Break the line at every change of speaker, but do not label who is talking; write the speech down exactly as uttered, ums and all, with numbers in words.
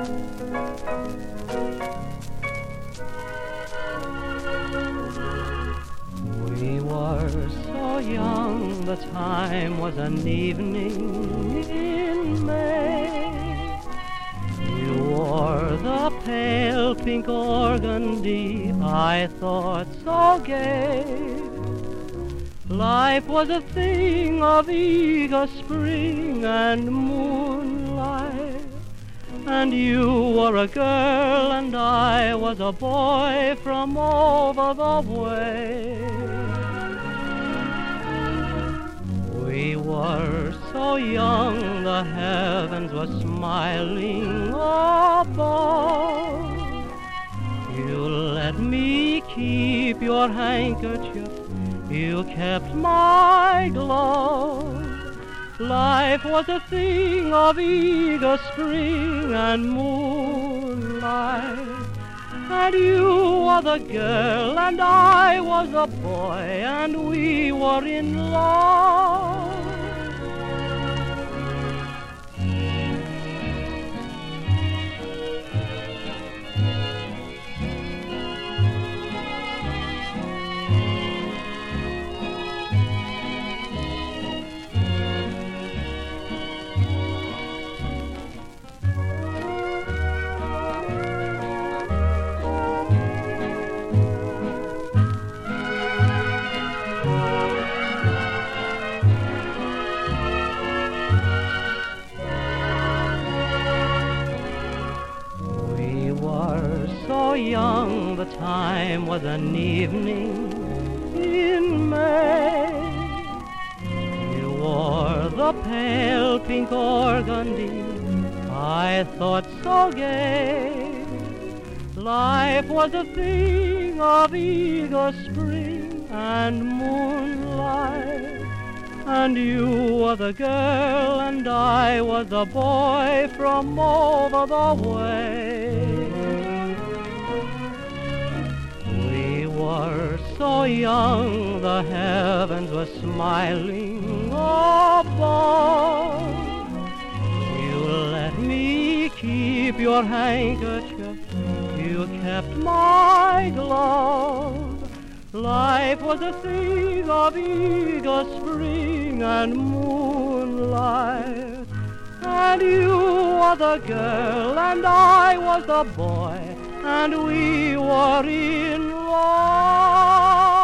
We were so young, the time was an evening in May. You wore the pale pink organdy, I thought so gay. Life was a thing of eager spring and moonlight, and you were a girl and I was a boy from over the way. We were so young, the heavens were smiling above. You let me keep your handkerchief, you kept my glove. Life was a thing of eager spring and moonlight, and you were the girl and I was a boy, and we were in love. So young, the time was an evening in May. You wore the pale pink organdy, I thought so gay. Life was a thing of eager spring and moonlight, and you were the girl and I was the boy from over the way. We were so young, the heavens were smiling above. You let me keep your handkerchief, you kept my glove. Life was a thing of eager spring and moonlight, and you were the girl and I was the boy, and we were in love.